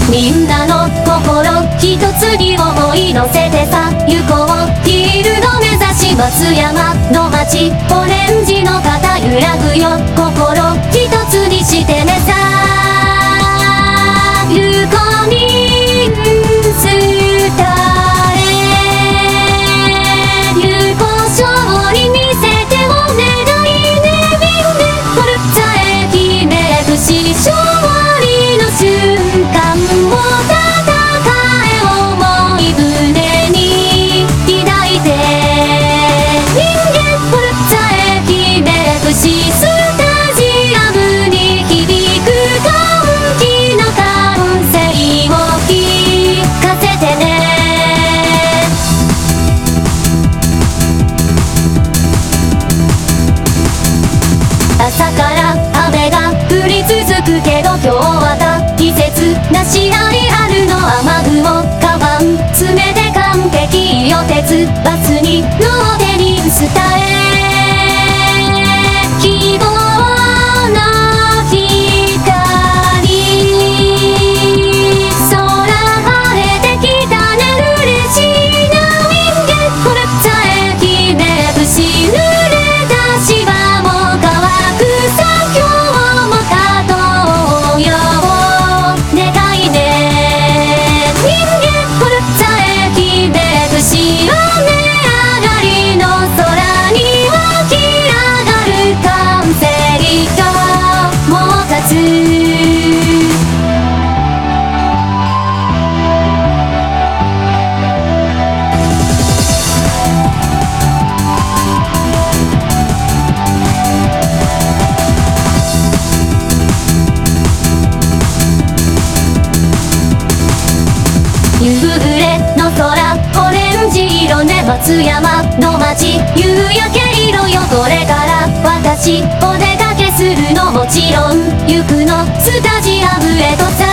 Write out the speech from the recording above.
みんなの心一つに思い乗せてさ行こうヒールの目指し松山の街オレンジの肩揺らぐよ心一つにしてねさ流行に伝え流行勝利見せてお願いねウィンでフォルツァ駅めぶし勝利の瞬間を戦え思い胸に抱いて人間フォルツァ駅めぶしスタジアムに響く歓喜の歓声を聞かせてね朝から雨が降り続くけど今日は大切な試合あるの雨雲カバン詰めて完璧よ鉄バスに乗ってニュース伝え希望の光空晴れてきたね嬉しいなウィンゲットルツァ駅めぶし濡れた芝も乾くさ今日も勝とうよ願いね人間フルツァ駅めぶし雨上がりの空に湧き上がる歓声がもう立つ夕暮れの空オレンジ色ね松山の街夕焼け色よこれから私お出かけするのもちろん行くのスタジアムへとさ